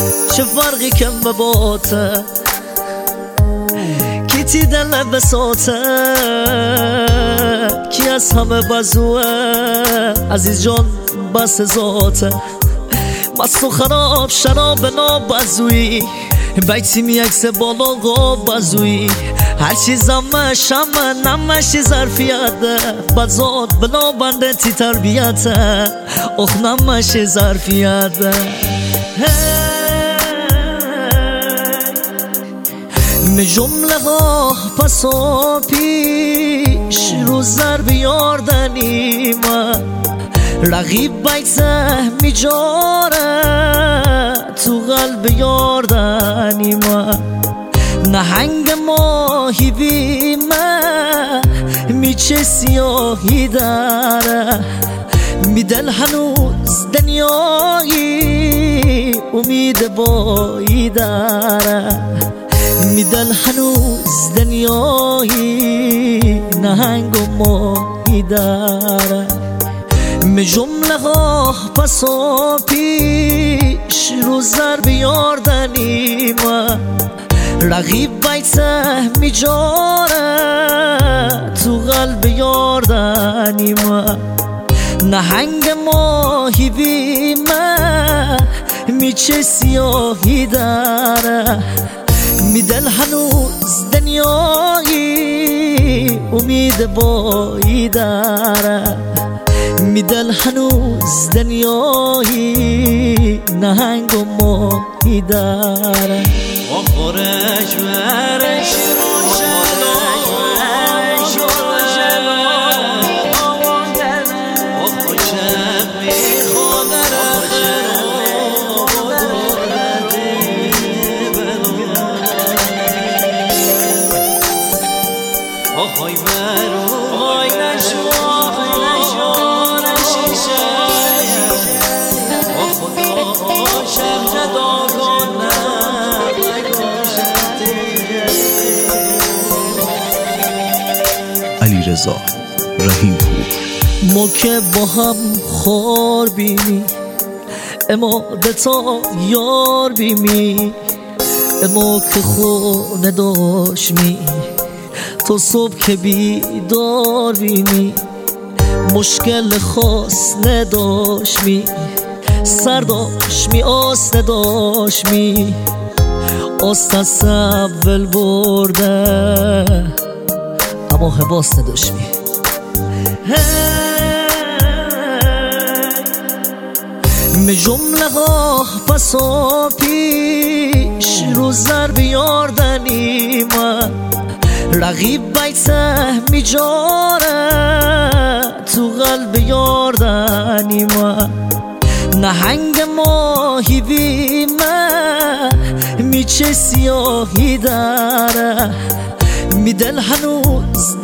چه فرقی کم به باته کی تی دل بساته کی از همه بزوه عزیز جان بس ذاته مست و خراب شراب ناب بزوی بیتی می اکس بالا قاب بزوی هر چیزم شمه نمش ظرفیته بزاد بلا بنده تی تربیته اخ نمش ظرفیته می جمله ها پسا پیش رو ضرب یاردنی من رقیب بیته می جاره تو قلب یاردنی من نهنگ ماهی بیمه می چه سیاهی داره می دل هنوز دنیایی امید بایی داره می دل هنوز دنیایی نهنگ و ماهی داره می جمله ها پسا پیش رو ضرب یاردنی من رقیب بیته می جاره تو قلب یاردنی من نهنگ ماهی بیمه می چه سیاهی داره می دل هنوز دنیایی امید بایی داره می دل هنوز دنیایی نهنگ و ماهی داره آخرش ورش علیرضا رحیم‌پور. ما که با هم خار بیمی اما به تا یار بیمی اما که خونه داشمی تو صبح که بیدار بیمی مشکل خاص نداشمی سر داشمی آس نداشمی آس از اول برده اما حباس نداشمی می جمله ها پسا پیش رو ضرب یاردنی من رقیب بیته می جاره تو قلب یاردنی من نهنگ ماهی بیمه می چه سیاهی داره می دل هنوز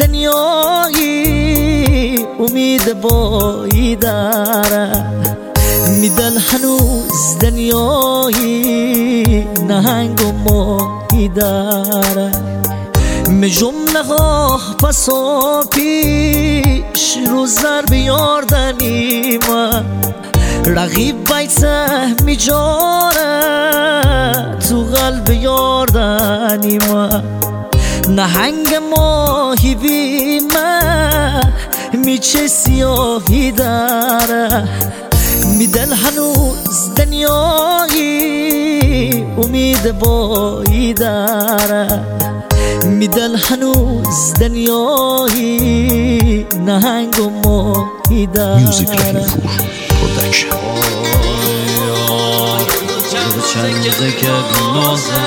دنیایی امید بایی داره می دل هنوز دنیایی نهنگ و ماهی داره می جمله ها پسا پیش رو ضرب یاردنی من رقیب بیته می جاره تو قلب یاردنی من نهنگ ماهی بیمه می چه سیاهی داره می دل هنوز دنیایی امید بایی داره می دل هنوز دنیایی نهنگ و ماهی داره میوزیک رحیم‌پور پرودکشن. چنده که بنازه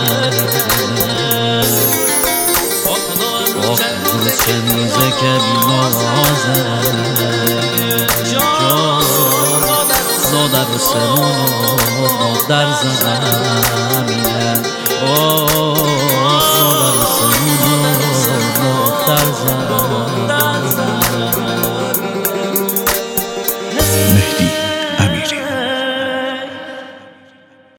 چنده که بنازه زاده رو سرونو در زمینه